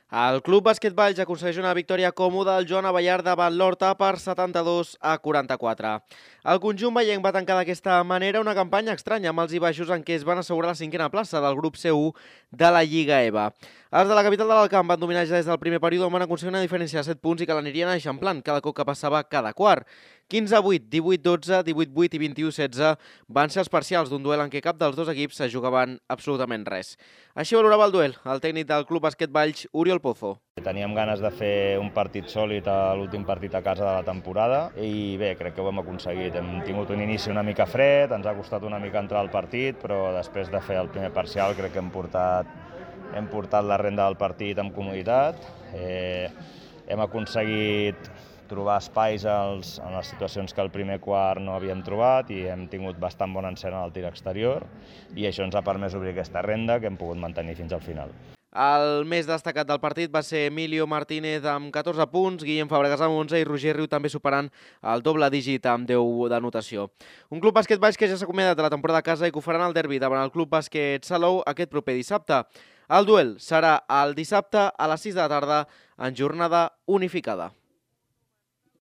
El Club Bàsquet Valls aconsegueix una victòria còmoda al Joan Abellar davant l'Horta per 72-44. El conjunt vallenc va tancar d'aquesta manera una campanya estranya amb alts i baixos en què es van assegurar la cinquena plaça del grup C1 de la Lliga EVA. Els de la capital de l'Alcamp van dominar ja des del primer període on van aconseguir una diferència de 7 punts i que l'anirien eixamplant cada cop que passava cada quart. 15-8, 18-12, 18-8 i 21-16 van ser els parcials d'un duel en què cap dels dos equips se jugaven absolutament res. Així valorava el duel el tècnic del Club Bàsquet Valls, Oriol Pozo. Teníem ganes de fer un partit sòlid a l'últim partit a casa de la temporada i bé, crec que ho hem aconseguit. Hem tingut un inici una mica fred, ens ha costat una mica entrar al partit, però després de fer el primer parcial crec que hem portat la renda del partit amb comoditat. Hem aconseguit trobar espais en les situacions que al primer quart no havíem trobat i hem tingut bastant bon encert en el tir exterior i això ens ha permès obrir aquesta renda que hem pogut mantenir fins al final. El més destacat del partit va ser Emilio Martínez amb 14 punts, Guillem Fàbregas amb 11 i Roger Riu també superant el doble dígit amb 10 d'anotació. Un Club Bàsquet Valls que ja s'ha acomiadat de la temporada a casa i que ho faran al derbi davant el Club Bàsquet Salou aquest proper dissabte. El duel serà el dissabte a les 6 de la tarda en jornada unificada.